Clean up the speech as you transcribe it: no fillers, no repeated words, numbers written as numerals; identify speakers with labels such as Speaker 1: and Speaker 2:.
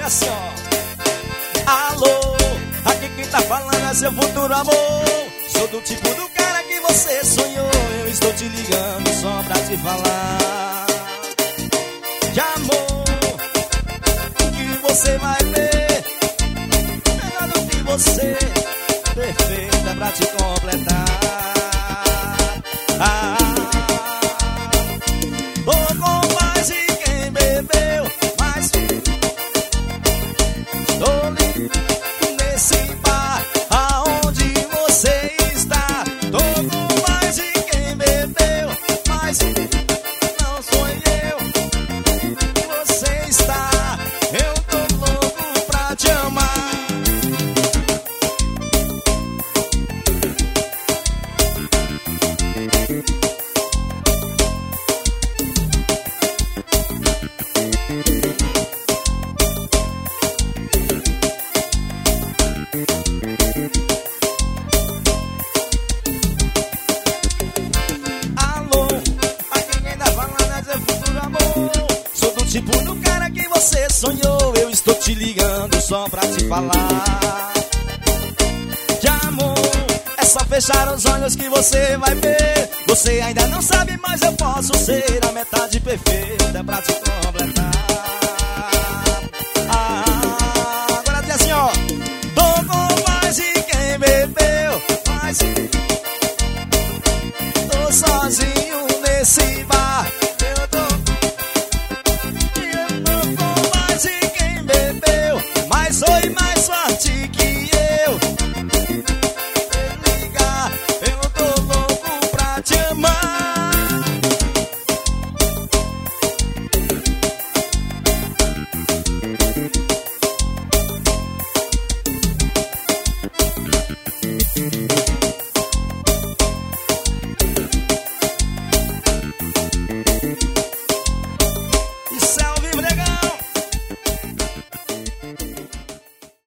Speaker 1: assim, ó. Alô, aqui quem tá falando é seu futuro amor. Sou do tipo do cara que você sonhou. Eu estou te ligando só pra te falar de amor, que você vai ver. Melhor do que você, perfeita pra te completar. Com mais de quem bebeu, mas tô nesse bar aonde você está. Tô com mais de quem bebeu, mas não sou eu. Você está, eu tô louco pra te amar. Tipo do cara que você sonhou. Eu estou te ligando só pra te falar de amor. É só fechar os olhos que você vai ver. Você ainda não sabe, mas eu posso ser a metade perfeita pra te completar.